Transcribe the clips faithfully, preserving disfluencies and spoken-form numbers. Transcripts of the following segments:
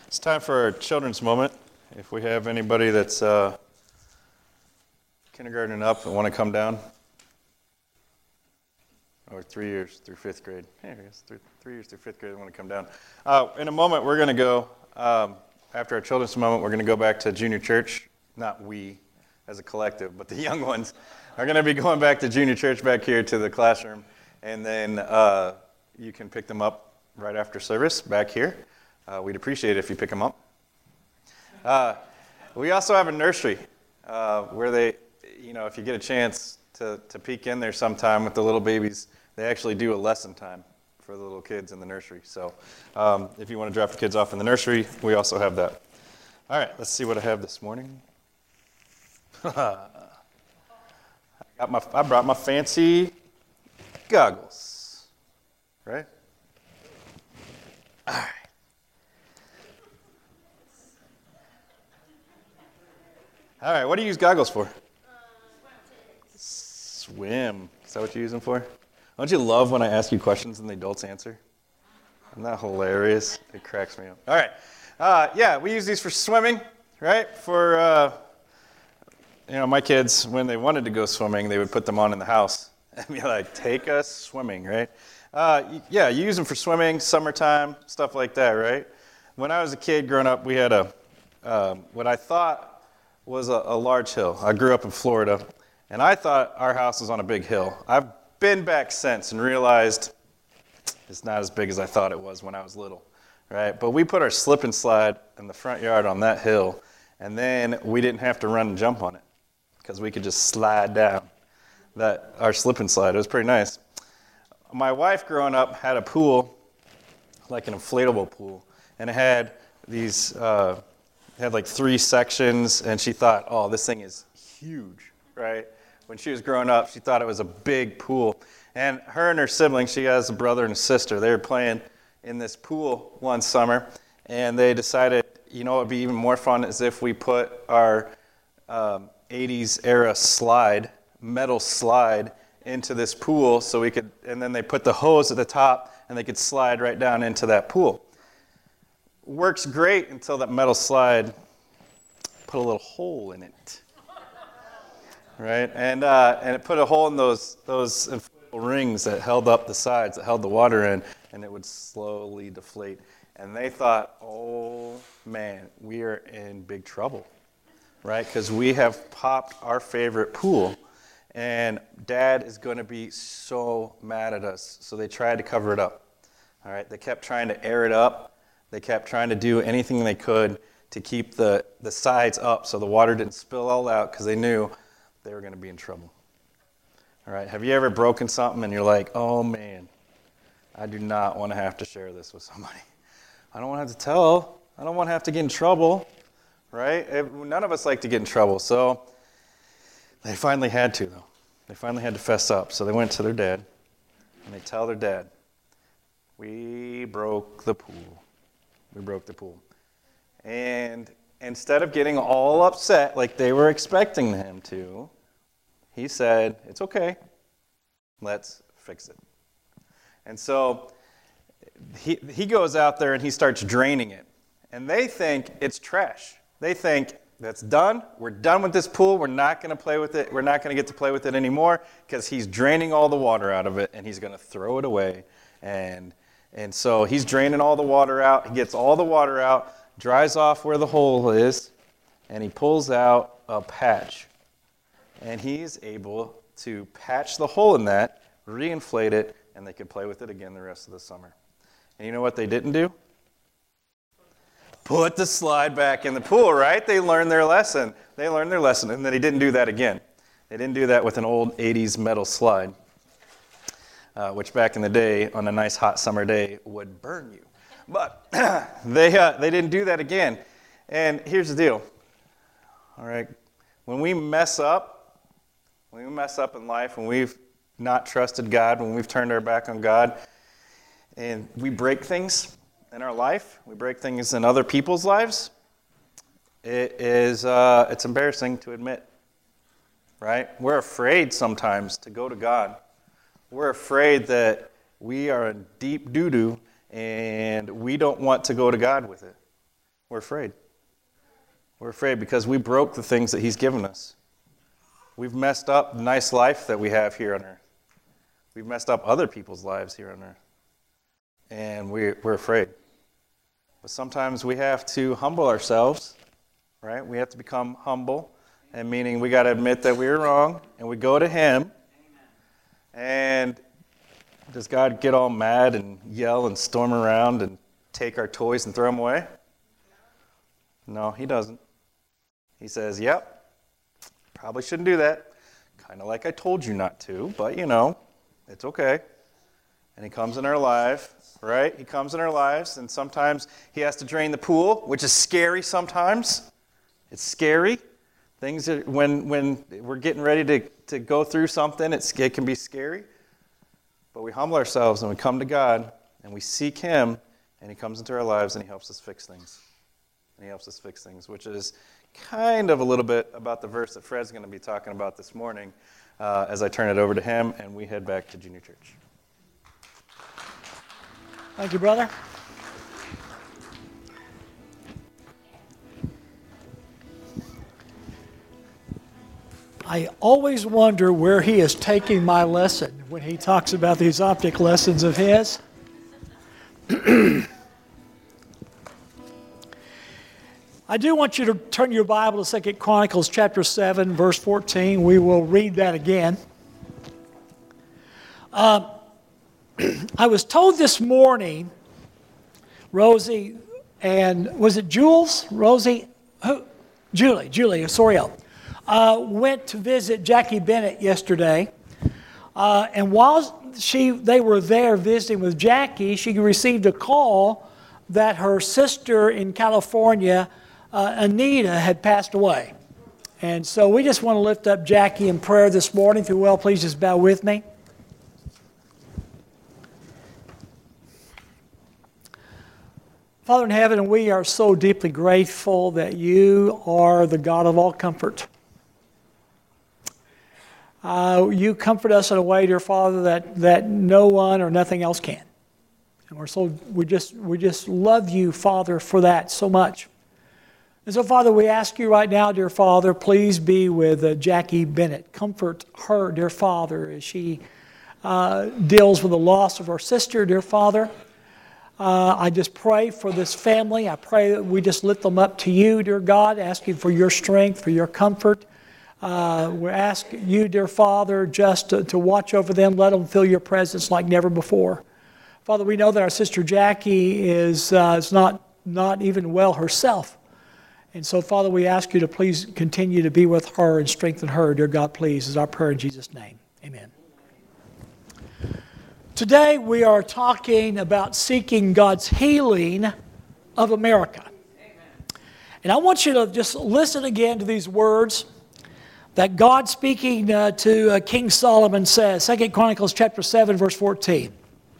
It's time for our children's moment. If we have anybody that's uh, kindergarten and up and want to come down, or three years through fifth grade. Hey, I guess three, three years through fifth grade, they want to come down. Uh, in a moment, we're going to go, um, after our children's moment, we're going to go back to junior church. Not we as a collective, but the young ones are going to be going back to junior church back here to the classroom. And then uh, you can pick them up right after service back here. Uh, we'd appreciate it if you pick them up. Uh, we also have a nursery uh, where they, you know, if you get a chance to, to peek in there sometime with the little babies, they actually do a lesson time for the little kids in the nursery. So um, if you want to drop the kids off in the nursery, we also have that. All right, let's see what I have this morning. I, got my, I brought my fancy goggles, right? All right. All right, what do you use goggles for? Swim. Is that what you use them for? Don't you love when I ask you questions and the adults answer? Isn't that hilarious? It cracks me up. All right. Uh, yeah, we use these for swimming, right? For, uh, you know, my kids, when they wanted to go swimming, they would put them on in the house and be like, take us swimming, right? Uh, yeah, you use them for swimming, summertime, stuff like that, right? When I was a kid growing up, we had a, um, what I thought was a, a large hill. I grew up in Florida, and I thought our house was on a big hill. I've been back since and realized it's not as big as I thought it was when I was little, right? But we put our slip and slide in the front yard on that hill, and then we didn't have to run and jump on it because we could just slide down that our slip and slide. It was pretty nice. My wife growing up had a pool, like an inflatable pool, and it had these, uh, it had like three sections, and she thought, oh, this thing is huge, right? When she was growing up, she thought it was a big pool. And her and her siblings, she has a brother and a sister, they were playing in this pool one summer, and they decided, you know what would be even more fun is if we put our um, eighties era slide, metal slide, into this pool so we could, and then they put the hose at the top and they could slide right down into that pool. Works great until that metal slide put a little hole in it, right? And uh, and it put a hole in those those inflatable rings that held up the sides, that held the water in, and it would slowly deflate. And they thought, oh man, we are in big trouble, right? Because we have popped our favorite pool. And Dad is going to be so mad at us. So they tried to cover it up. All right, they kept trying to air it up. They kept trying to do anything they could to keep the, the sides up so the water didn't spill all out because they knew they were going to be in trouble. All right, have you ever broken something and you're like, oh man, I do not want to have to share this with somebody. I don't want to have to tell. I don't want to have to get in trouble, right? None of us like to get in trouble. So they finally had to, though. They finally had to fess up. So they went to their dad, and they tell their dad, we broke the pool. We broke the pool. And instead of getting all upset like they were expecting him to, he said, it's okay. Let's fix it. And so he, he goes out there, and he starts draining it. And they think it's trash. They think, that's done. We're done with this pool. We're not going to play with it. We're not going to get to play with it anymore because he's draining all the water out of it and he's going to throw it away. And and so he's draining all the water out. He gets all the water out, dries off where the hole is, and he pulls out a patch. And he's able to patch the hole in that, reinflate it, and they can play with it again the rest of the summer. And you know what they didn't do? Put the slide back in the pool, right? They learned their lesson. They learned their lesson, and then they didn't do that again. They didn't do that with an old eighties metal slide, uh, which back in the day, on a nice hot summer day, would burn you. But they uh, they didn't do that again. And here's the deal. All right, when we mess up, when we mess up in life, when we've not trusted God, when we've turned our back on God, and we break things in our life, we break things in other people's lives, it is uh, it's embarrassing to admit, right? We're afraid sometimes to go to God. We're afraid that we are in deep doo-doo and we don't want to go to God with it. We're afraid. We're afraid because we broke the things that he's given us. We've messed up the nice life that we have here on earth. We've messed up other people's lives here on earth. And we're, we're afraid. But sometimes we have to humble ourselves, right? We have to become humble, and meaning we got to admit that we were wrong, and we go to him. And does God get all mad and yell and storm around and take our toys and throw them away? No, he doesn't. He says, yep, probably shouldn't do that. Kind of like I told you not to, but you know, it's okay. And he comes in our life, right? He comes in our lives, and sometimes he has to drain the pool, which is scary sometimes. It's scary. Things are, when when we're getting ready to, to go through something, it's, it can be scary. But we humble ourselves and we come to God and we seek him, and he comes into our lives and he helps us fix things. And he helps us fix things, which is kind of a little bit about the verse that Fred's going to be talking about this morning uh, as I turn it over to him and we head back to Junior Church. Thank you, brother. I always wonder where he is taking my lesson when he talks about these optic lessons of his. I do want you to turn your Bible to Second Chronicles chapter seven, verse fourteen. We will read that again. Uh, I was told this morning, Rosie and, was it Jules? Rosie? Who? Julie, Julie Osorio, uh, went to visit Jackie Bennett yesterday. Uh, and while she, they were there visiting with Jackie, she received a call that her sister in California, uh, Anita, had passed away. And so we just want to lift up Jackie in prayer this morning. If you will, please just bow with me. Father in heaven, we are so deeply grateful that you are the God of all comfort. Uh, you comfort us in a way, dear Father, that, that no one or nothing else can. And we're so we just we just love you, Father, for that so much. And so, Father, we ask you right now, dear Father, please be with uh, Jackie Bennett. Comfort her, dear Father, as she uh, deals with the loss of her sister, dear Father. Uh, I just pray for this family. I pray that we just lift them up to you, dear God, asking for your strength, for your comfort. Uh, we ask you, dear Father, just to, to watch over them. Let them feel your presence like never before. Father, we know that our sister Jackie is, uh, is not, not even well herself. And so, Father, we ask you to please continue to be with her and strengthen her, dear God, please, is our prayer in Jesus' name. Amen. Today we are talking about seeking God's healing of America. Amen. And I want you to just listen again to these words that God speaking uh, to uh, King Solomon says, Second Chronicles chapter seven, verse fourteen.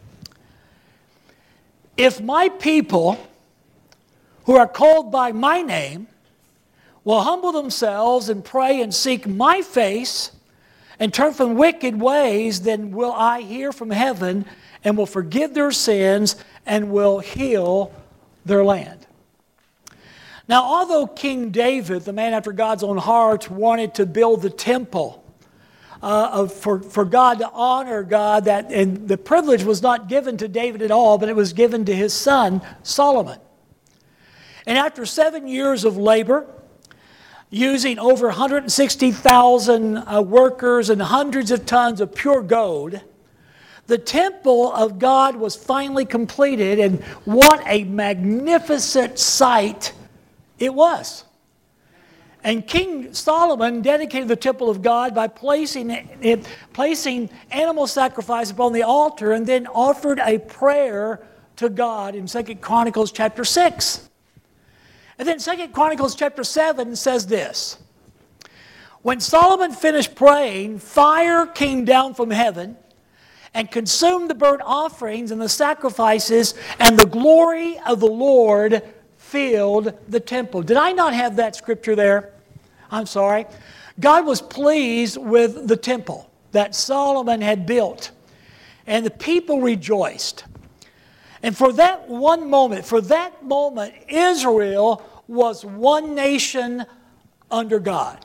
If my people who are called by my name will humble themselves and pray and seek my face and turn from wicked ways, then will I hear from heaven and will forgive their sins and will heal their land. Now, although King David, the man after God's own heart, wanted to build the temple uh, of, for, for God to honor God, that, and the privilege was not given to David at all, but it was given to his son, Solomon. And after seven years of labor, using over one hundred sixty thousand uh, workers and hundreds of tons of pure gold, the temple of God was finally completed, and what a magnificent sight it was. And King Solomon dedicated the temple of God by placing, it, placing animal sacrifice upon the altar, and then offered a prayer to God in Second Chronicles chapter six. And then Second Chronicles chapter seven says this. When Solomon finished praying, fire came down from heaven and consumed the burnt offerings and the sacrifices, and the glory of the Lord filled the temple. Did I not have that scripture there? I'm sorry. God was pleased with the temple that Solomon had built, and the people rejoiced. And for that one moment, for that moment, Israel was one nation under God.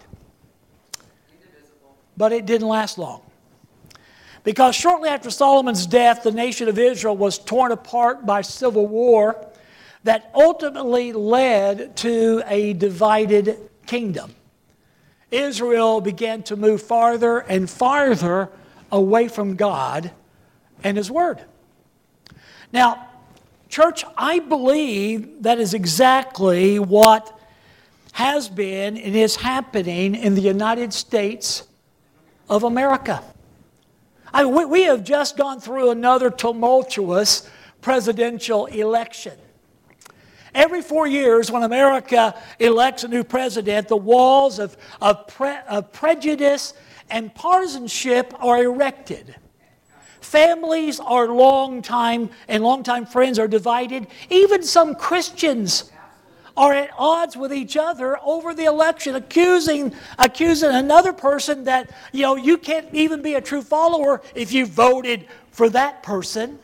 But it didn't last long. Because shortly after Solomon's death, the nation of Israel was torn apart by civil war that ultimately led to a divided kingdom. Israel began to move farther and farther away from God and His Word. Now, church, I believe that is exactly what has been and is happening in the United States of America. I mean, we, we have just gone through another tumultuous presidential election. Every four years, when America elects a new president, the walls of, of, pre, of prejudice and partisanship are erected. Families are long-time and long-time friends are divided. Even some Christians are at odds with each other over the election, accusing accusing another person that, you know, you can't even be a true follower if you voted for that person.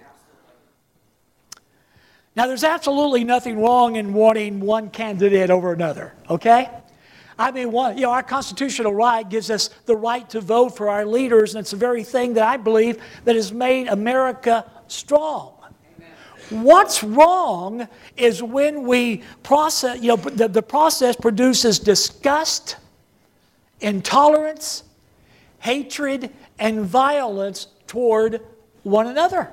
Now, there's absolutely nothing wrong in wanting one candidate over another, okay? I mean, one, you know, our constitutional right gives us the right to vote for our leaders, and it's the very thing that I believe that has made America strong. Amen. What's wrong is when we process, you know, the, the process produces disgust, intolerance, hatred, and violence toward one another.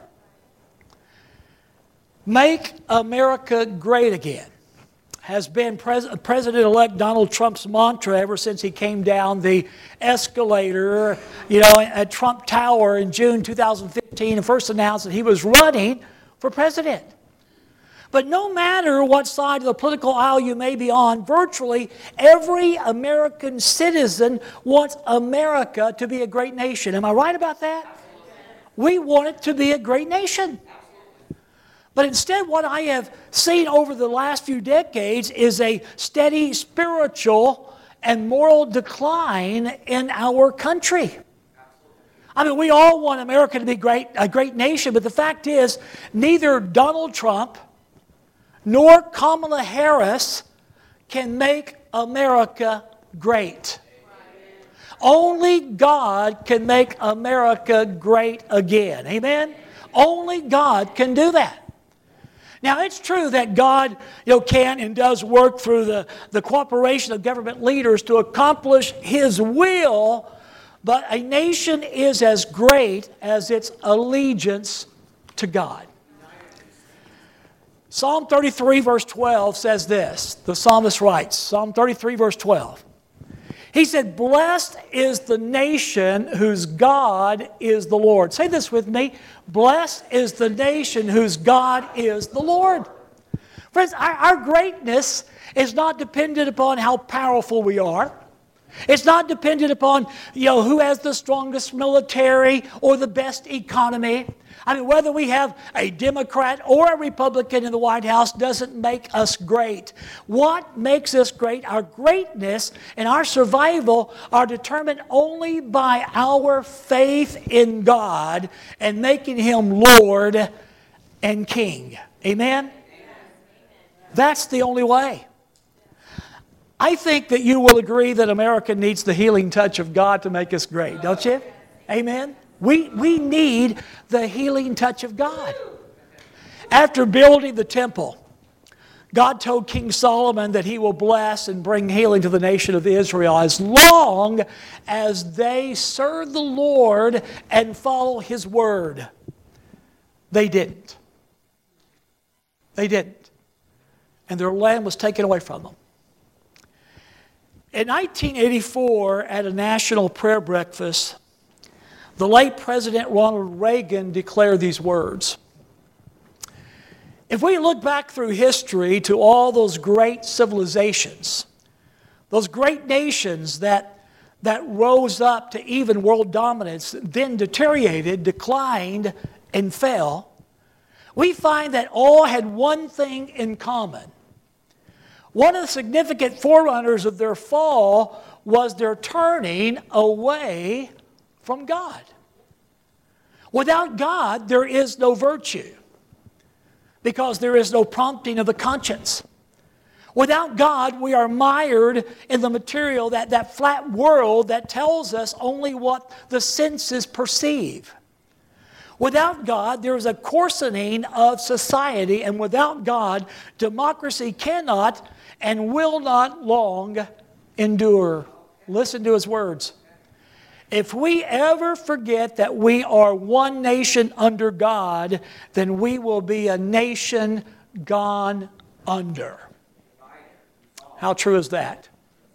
Make America great again has been Pres- President-elect Donald Trump's mantra ever since he came down the escalator, you know, at Trump Tower in June two thousand fifteen and first announced that he was running for president. But no matter what side of the political aisle you may be on, virtually every American citizen wants America to be a great nation. Am I right about that? We want it to be a great nation. But instead, what I have seen over the last few decades is a steady spiritual and moral decline in our country. I mean, we all want America to be great, a great nation, but the fact is, neither Donald Trump nor Kamala Harris can make America great. Only God can make America great again. Amen? Only God can do that. Now, it's true that God, you know, can and does work through the, the cooperation of government leaders to accomplish His will, but a nation is as great as its allegiance to God. Psalm thirty-three, verse twelve says this. The psalmist writes, Psalm thirty-three, verse twelve. He said, "Blessed is the nation whose God is the Lord." Say this with me. Blessed is the nation whose God is the Lord. Friends, our, our greatness is not dependent upon how powerful we are. It's not dependent upon, you know, who has the strongest military or the best economy. I mean, whether we have a Democrat or a Republican in the White House doesn't make us great. What makes us great, our greatness and our survival are determined only by our faith in God and making Him Lord and King. Amen? That's the only way. I think that you will agree that America needs the healing touch of God to make us great, don't you? Amen? We, we need the healing touch of God. After building the temple, God told King Solomon that He will bless and bring healing to the nation of Israel as long as they serve the Lord and follow His word. They didn't. They didn't. And their land was taken away from them. In nineteen eighty-four, at a national prayer breakfast, the late President Ronald Reagan declared these words. If we look back through history to all those great civilizations, those great nations that, that rose up to even world dominance, then deteriorated, declined, and fell, we find that all had one thing in common. One of the significant forerunners of their fall was their turning away from God. Without God, there is no virtue because there is no prompting of the conscience. Without God, we are mired in the material, that, that flat world that tells us only what the senses perceive. Without God, there is a coarsening of society, and without God, democracy cannot and will not long endure. Listen to his words. If we ever forget that we are one nation under God, then we will be a nation gone under. How true is that?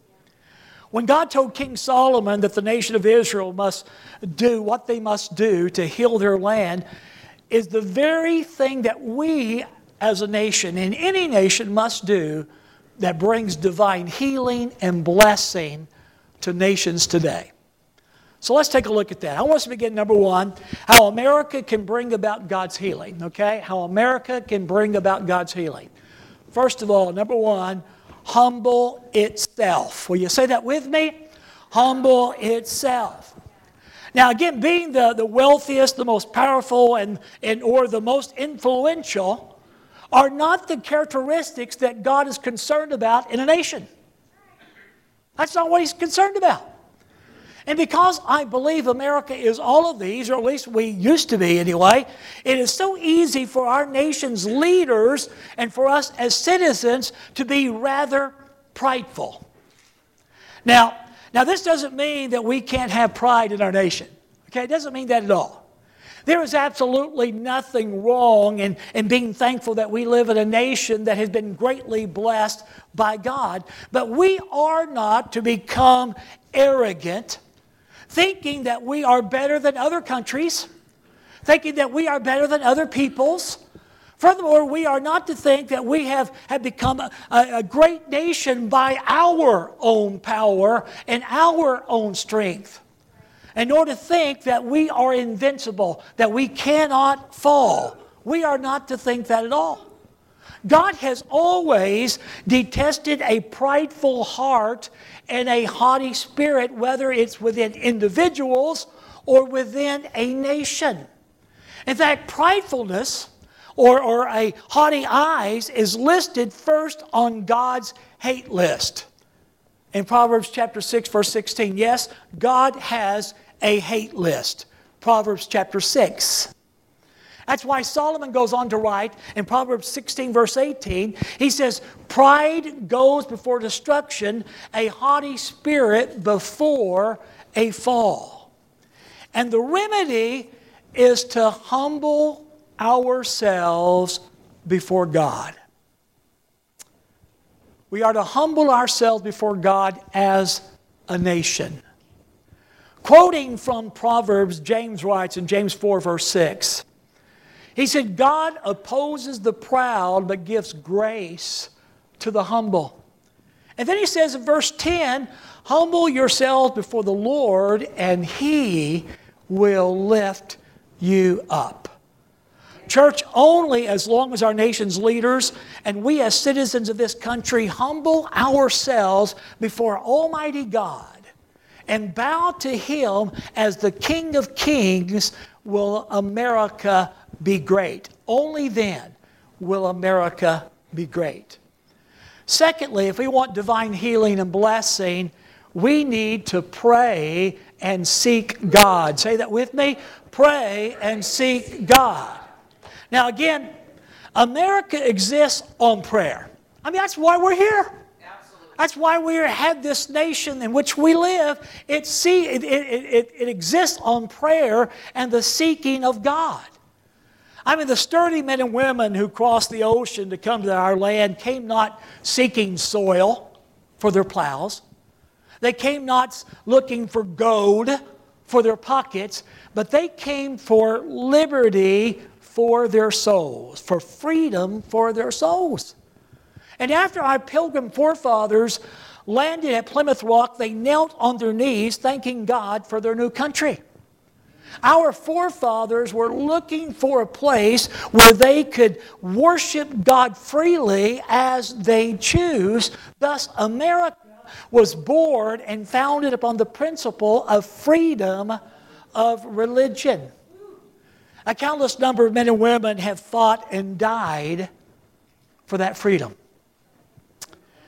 When God told King Solomon that the nation of Israel must do what they must do to heal their land, is the very thing that we as a nation, and any nation, must do that brings divine healing and blessing to nations today. So let's take a look at that. I want us to begin, number one, how America can bring about God's healing, okay? How America can bring about God's healing. First of all, number one, humble itself. Will you say that with me? Humble itself. Now again, being the, the wealthiest, the most powerful, and, and or the most influential are not the characteristics that God is concerned about in a nation. That's not what he's concerned about. And because I believe America is all of these, or at least we used to be anyway, it is so easy for our nation's leaders and for us as citizens to be rather prideful. Now, now this doesn't mean that we can't have pride in our nation. Okay, it doesn't mean that at all. There is absolutely nothing wrong in, in being thankful that we live in a nation that has been greatly blessed by God. But we are not to become arrogant, thinking that we are better than other countries, thinking that we are better than other peoples. Furthermore, we are not to think that we have, have become a, a great nation by our own power and our own strength. And nor to think that we are invincible, that we cannot fall. We are not to think that at all. God has always detested a prideful heart and a haughty spirit, whether it's within individuals or within a nation. In fact, pridefulness or, or a haughty eyes is listed first on God's hate list. In Proverbs chapter six, verse sixteen, yes, God has a hate list. Proverbs chapter six. That's why Solomon goes on to write in Proverbs sixteen, verse eighteen, he says, pride goes before destruction, a haughty spirit before a fall. And the remedy is to humble ourselves before God. We are to humble ourselves before God as a nation. Quoting from Proverbs, James writes in James four, verse six, he said, God opposes the proud but gives grace to the humble. And then he says in verse ten, humble yourselves before the Lord and He will lift you up. Church, only as long as our nation's leaders and we as citizens of this country humble ourselves before Almighty God and bow to Him as the King of Kings will America be great. Only then will America be great. Secondly, if we want divine healing and blessing, we need to pray and seek God. Say that with me. Pray and seek God. Now again, America exists on prayer. I mean, that's why we're here. Absolutely. That's why we have this nation in which we live. It, see, it, it, it, it exists on prayer and the seeking of God. I mean, the sturdy men and women who crossed the ocean to come to our land came not seeking soil for their plows. They came not looking for gold for their pockets, but they came for liberty for their souls, for freedom for their souls. And after our pilgrim forefathers landed at Plymouth Rock, they knelt on their knees thanking God for their new country. Our forefathers were looking for a place where they could worship God freely as they choose. Thus, America was born and founded upon the principle of freedom of religion. A countless number of men and women have fought and died for that freedom.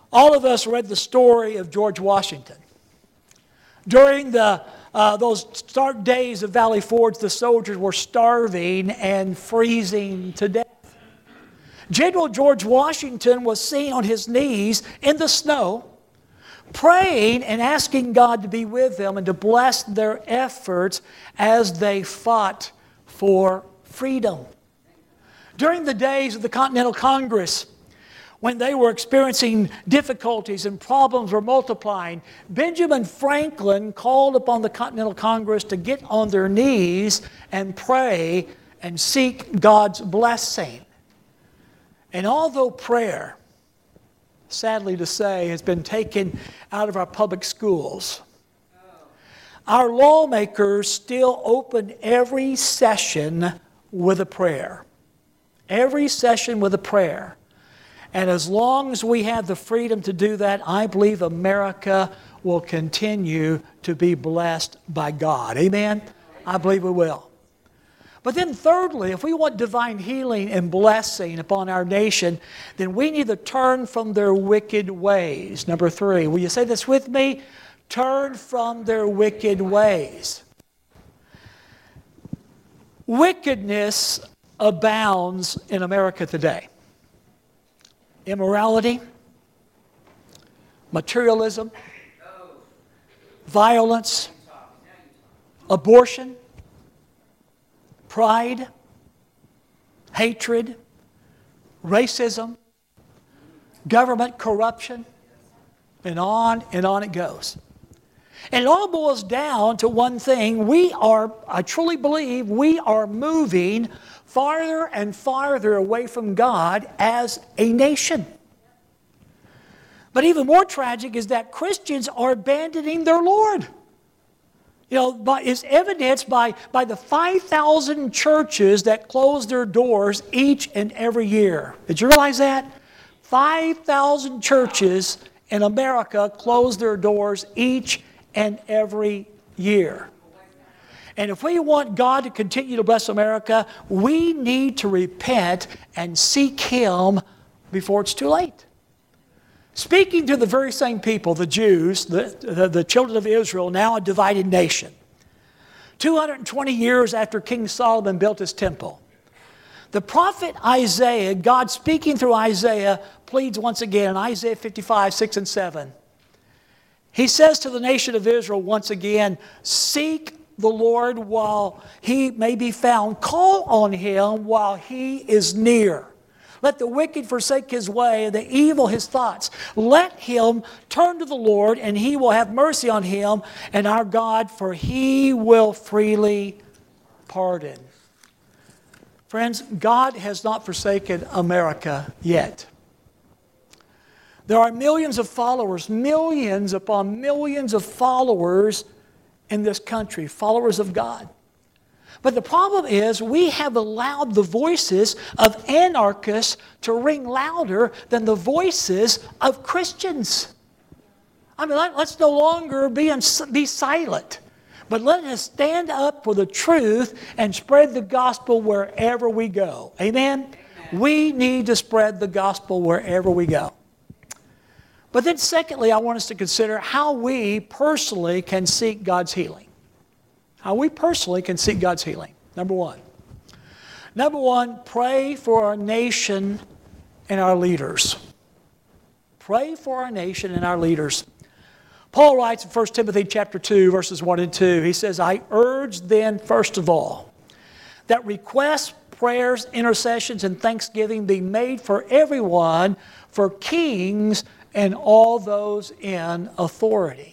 All of us read the story of George Washington. During the, uh, those stark days of Valley Forge, the soldiers were starving and freezing to death. General George Washington was seen on his knees in the snow, praying and asking God to be with them and to bless their efforts as they fought for freedom. During the days of the Continental Congress, when they were experiencing difficulties and problems were multiplying, Benjamin Franklin called upon the Continental Congress to get on their knees and pray and seek God's blessing. And although prayer, sadly to say, has been taken out of our public schools, our lawmakers still open every session with a prayer. Every session with a prayer. And as long as we have the freedom to do that, I believe America will continue to be blessed by God. Amen? I believe we will. But then thirdly, if we want divine healing and blessing upon our nation, then we need to turn from their wicked ways. Number three, will you say this with me? Turn from their wicked ways. Wickedness abounds in America today. Immorality, materialism, violence, abortion, pride, hatred, racism, government corruption, and on and on it goes. And it all boils down to one thing. We are, I truly believe, we are moving farther and farther away from God as a nation. But even more tragic is that Christians are abandoning their Lord. You know, but it's evidenced by, by the five thousand churches that close their doors each and every year. Did you realize that? five thousand churches in America close their doors each and every year. And if we want God to continue to bless America, we need to repent and seek Him before it's too late. Speaking to the very same people, the Jews, the, the, the children of Israel, now a divided nation. two hundred twenty years after King Solomon built his temple. The prophet Isaiah, God speaking through Isaiah, pleads once again in Isaiah fifty-five, six and seven. He says to the nation of Israel once again, seek the Lord while He may be found. Call on Him while He is near. Let the wicked forsake his way, and the evil his thoughts. Let him turn to the Lord, and He will have mercy on him and our God, for He will freely pardon. Friends, God has not forsaken America yet. There are millions of followers, millions upon millions of followers in this country, followers of God. But the problem is we have allowed the voices of anarchists to ring louder than the voices of Christians. I mean, let, let's no longer be, in, be silent, but let us stand up for the truth and spread the gospel wherever we go. Amen? Amen. We need to spread the gospel wherever we go. But then secondly, I want us to consider how we personally can seek God's healing. How we personally can seek God's healing. Number one. Number one, pray for our nation and our leaders. Pray for our nation and our leaders. Paul writes in First Timothy chapter two, verses one and two, he says, I urge then, first of all, that requests, prayers, intercessions, and thanksgiving be made for everyone, for kings and all those in authority.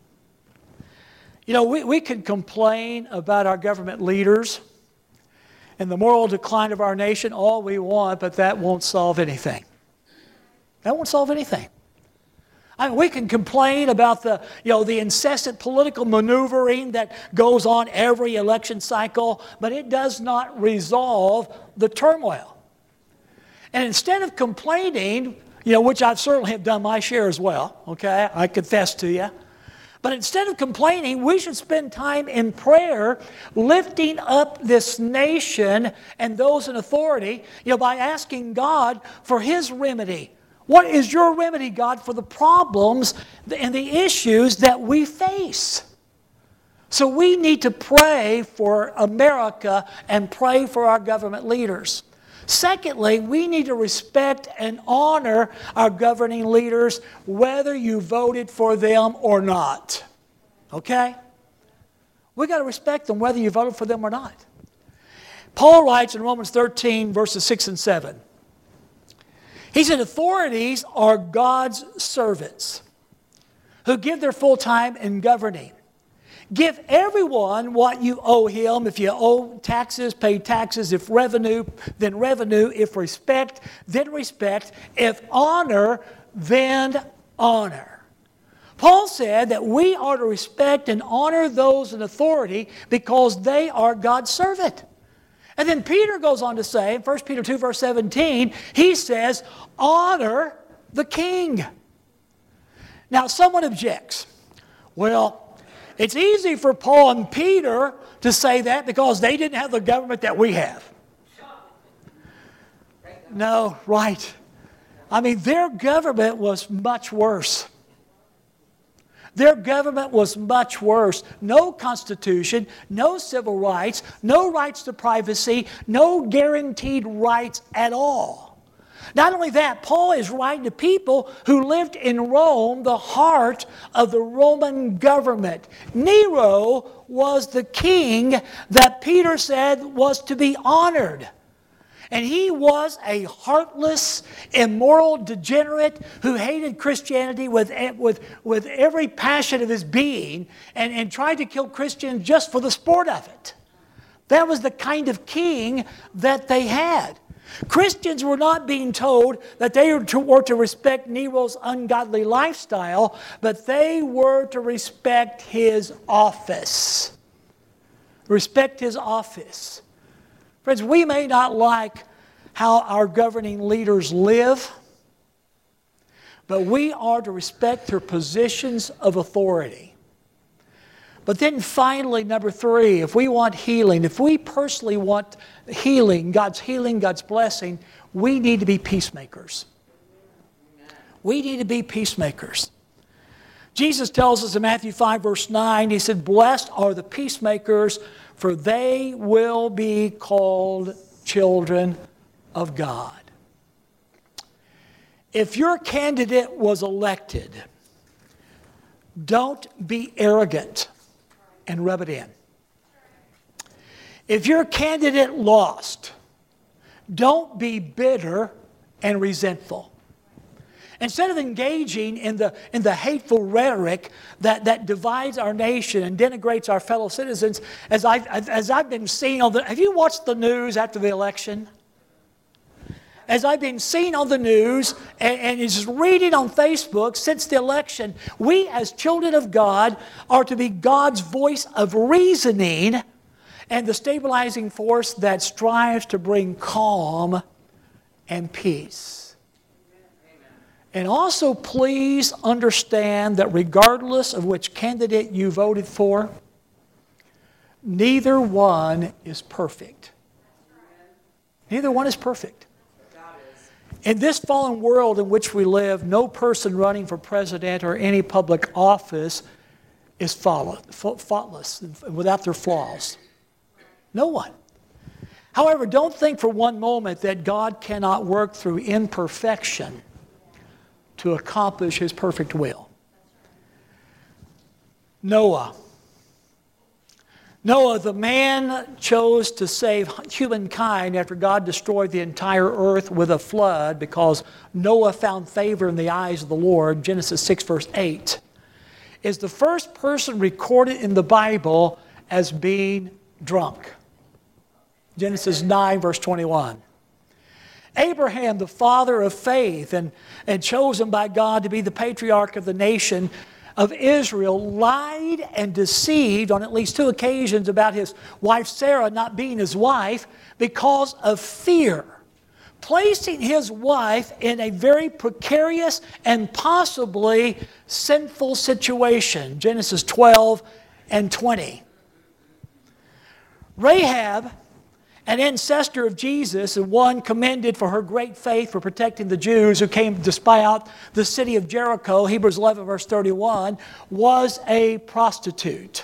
You know, we, we can complain about our government leaders and the moral decline of our nation all we want, but that won't solve anything. That won't solve anything. I mean, we can complain about the, you know, the incessant political maneuvering that goes on every election cycle, but it does not resolve the turmoil. And instead of complaining, you know, which I certainly have done my share as well, okay, I confess to you. But instead of complaining, we should spend time in prayer lifting up this nation and those in authority, you know, by asking God for His remedy. What is your remedy, God, for the problems and the issues that we face? So we need to pray for America and pray for our government leaders. Secondly, we need to respect and honor our governing leaders whether you voted for them or not. Okay? We got to respect them whether you voted for them or not. Paul writes in Romans thirteen, verses six and seven. He said, authorities are God's servants who give their full time in governing. Give everyone what you owe him. If you owe taxes, pay taxes. If revenue, then revenue. If respect, then respect. If honor, then honor. Paul said that we are to respect and honor those in authority because they are God's servant. And then Peter goes on to say, in First Peter two, verse seventeen, he says, honor the king. Now, someone objects. Well, it's easy for Paul and Peter to say that because they didn't have the government that we have. No, right. I mean, their government was much worse. Their government was much worse. No constitution, no civil rights, no rights to privacy, no guaranteed rights at all. Not only that, Paul is writing to people who lived in Rome, the heart of the Roman government. Nero was the king that Peter said was to be honored. And he was a heartless, immoral degenerate who hated Christianity with, with, with every passion of his being and, and tried to kill Christians just for the sport of it. That was the kind of king that they had. Christians were not being told that they were to, were to respect Nero's ungodly lifestyle, but they were to respect his office. Respect his office. Friends, we may not like how our governing leaders live, but we are to respect their positions of authority. But then finally, number three, if we want healing, if we personally want healing, God's healing, God's blessing, we need to be peacemakers. We need to be peacemakers. Jesus tells us in Matthew five, verse nine, he said, blessed are the peacemakers, for they will be called children of God. If your candidate was elected, don't be arrogant and rub it in. If your candidate lost, don't be bitter and resentful. Instead of engaging in the, in the hateful rhetoric that, that divides our nation and denigrates our fellow citizens, as I've, as I've been seeing on the... Have you watched the news after the election? As I've been seeing on the news and, and just reading on Facebook since the election, we as children of God are to be God's voice of reasoning and the stabilizing force that strives to bring calm and peace. And also, please understand that regardless of which candidate you voted for, neither one is perfect. Neither one is perfect. In this fallen world in which we live, no person running for president or any public office is faultless, without their flaws. No one. However, don't think for one moment that God cannot work through imperfection to accomplish His perfect will. Noah. Noah, the man, chose to save humankind after God destroyed the entire earth with a flood because Noah found favor in the eyes of the Lord. Genesis six, verse eight, is the first person recorded in the Bible as being drunk. Genesis nine, verse twenty-one. Abraham, the father of faith and, and chosen by God to be the patriarch of the nation of Israel, lied and deceived on at least two occasions about his wife Sarah not being his wife because of fear, placing his wife in a very precarious and possibly sinful situation. Genesis twelve and twenty. Rahab an ancestor of Jesus, and one commended for her great faith for protecting the Jews who came to spy out the city of Jericho, Hebrews eleven, verse thirty-one, was a prostitute.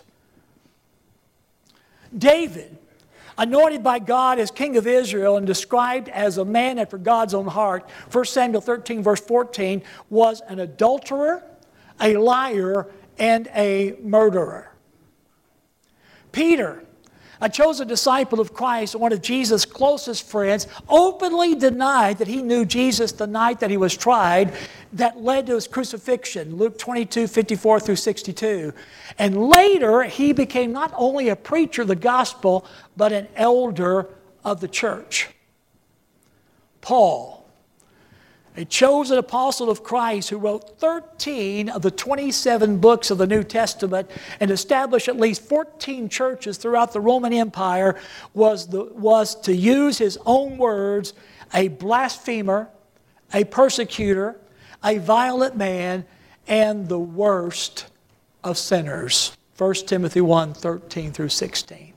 David, anointed by God as king of Israel and described as a man after God's own heart, First Samuel thirteen, verse fourteen, was an adulterer, a liar, and a murderer. Peter, a chosen disciple of Christ, one of Jesus' closest friends, openly denied that he knew Jesus the night that he was tried that led to his crucifixion, Luke twenty-two, fifty-four through sixty-two. And later, he became not only a preacher of the gospel, but an elder of the church. Paul, a chosen apostle of Christ who wrote thirteen of the twenty-seven books of the New Testament and established at least fourteen churches throughout the Roman Empire, was, the, was to use his own words, a blasphemer, a persecutor, a violent man, and the worst of sinners. First Timothy one, thirteen through sixteen.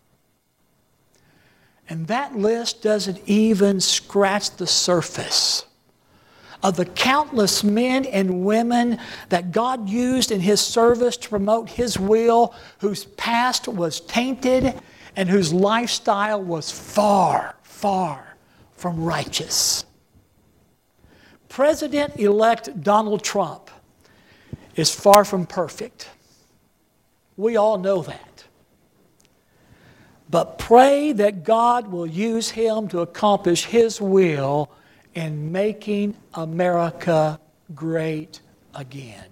And that list doesn't even scratch the surface of the countless men and women that God used in His service to promote His will, whose past was tainted and whose lifestyle was far, far from righteous. President-elect Donald Trump is far from perfect. We all know that. But pray that God will use him to accomplish His will in making America great again.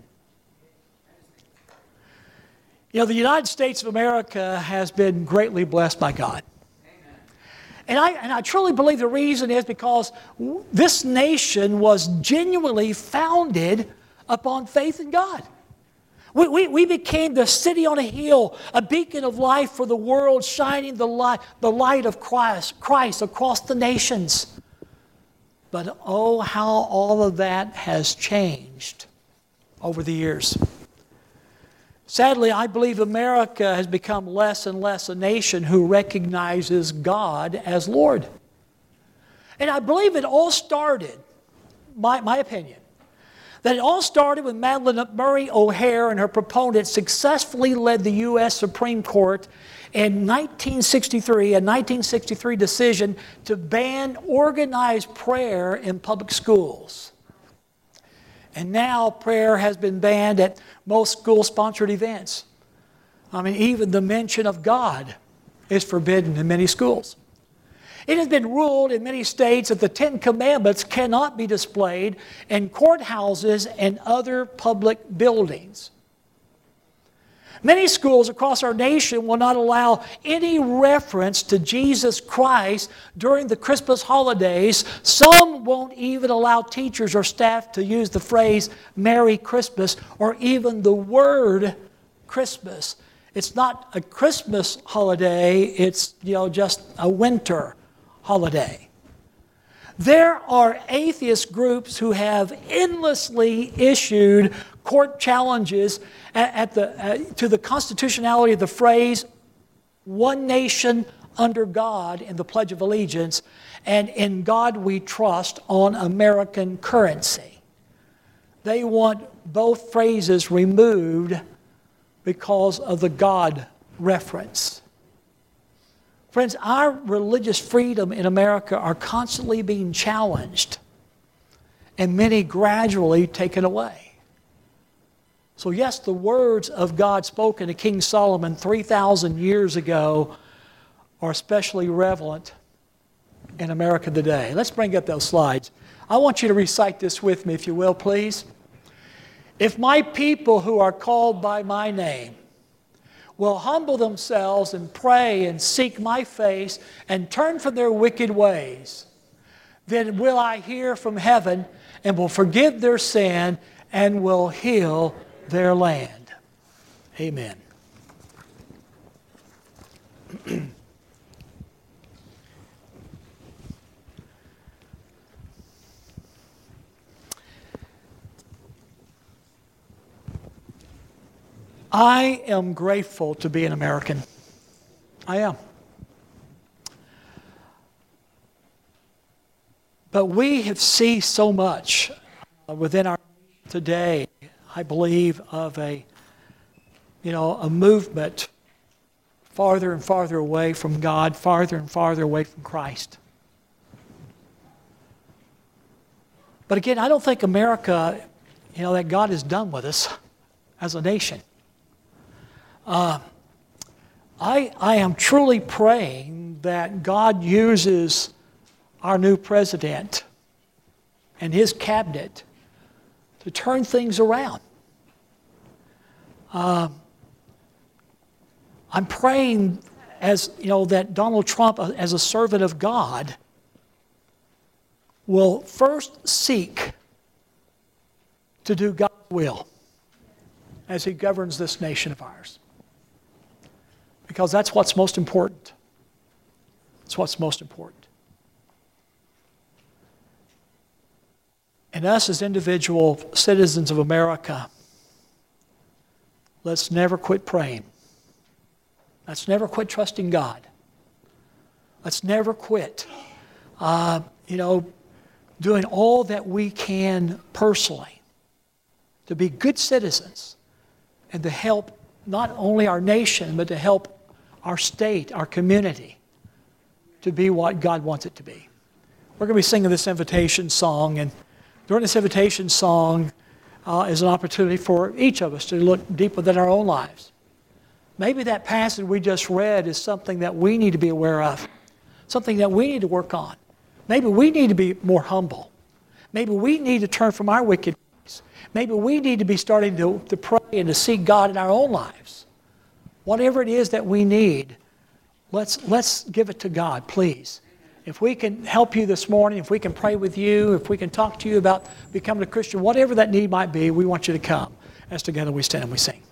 You know, the United States of America has been greatly blessed by God. And I, and I truly believe the reason is because this nation was genuinely founded upon faith in God. We, we, we became the city on a hill, a beacon of life for the world, shining the light, the light of Christ, Christ across the nations. But oh, how all of that has changed over the years. Sadly, I believe America has become less and less a nation who recognizes God as Lord. And I believe it all started, my, my opinion, that it all started when Madalyn Murray O'Hair and her proponents successfully led the U S Supreme Court in nineteen sixty-three, a nineteen sixty-three decision to ban organized prayer in public schools. And now prayer has been banned at most school-sponsored events. I mean, even the mention of God is forbidden in many schools. It has been ruled in many states that the Ten Commandments cannot be displayed in courthouses and other public buildings. Many schools across our nation will not allow any reference to Jesus Christ during the Christmas holidays. Some won't even allow teachers or staff to use the phrase Merry Christmas or even the word Christmas. It's not a Christmas holiday, it's, you know, just a winter holiday. There are atheist groups who have endlessly issued court challenges at, at the, uh, to the constitutionality of the phrase, one nation under God in the Pledge of Allegiance, and in God we trust on American currency. They want both phrases removed because of the God reference. Friends, our religious freedom in America are constantly being challenged and many gradually taken away. So yes, the words of God spoken to King Solomon three thousand years ago are especially relevant in America today. Let's bring up those slides. I want you to recite this with me, if you will, please. If my people who are called by my name will humble themselves and pray and seek my face and turn from their wicked ways, then will I hear from heaven and will forgive their sin and will heal their land. Amen. I am grateful to be an American. I am. But we have seen so much within our today, I believe, of a, you know, a movement farther and farther away from God, farther and farther away from Christ. But again, I don't think America, you know, that God is done with us as a nation. Uh, I, I am truly praying that God uses our new president and his cabinet to turn things around. Uh, I'm praying, as you know, that Donald Trump, as a servant of God, will first seek to do God's will as he governs this nation of ours. Because that's what's most important. That's what's most important. And us as individual citizens of America, let's never quit praying. Let's never quit trusting God. Let's never quit, uh, you know, doing all that we can personally to be good citizens and to help not only our nation, but to help our state, our community, to be what God wants it to be. We're going to be singing this invitation song, and during this invitation song uh, is an opportunity for each of us to look deep within our own lives. Maybe that passage we just read is something that we need to be aware of, something that we need to work on. Maybe we need to be more humble. Maybe we need to turn from our wicked ways. Maybe we need to be starting to, to pray and to seek God in our own lives. Whatever it is that we need, let's, let's give it to God, please. If we can help you this morning, if we can pray with you, if we can talk to you about becoming a Christian, whatever that need might be, we want you to come as together we stand and we sing.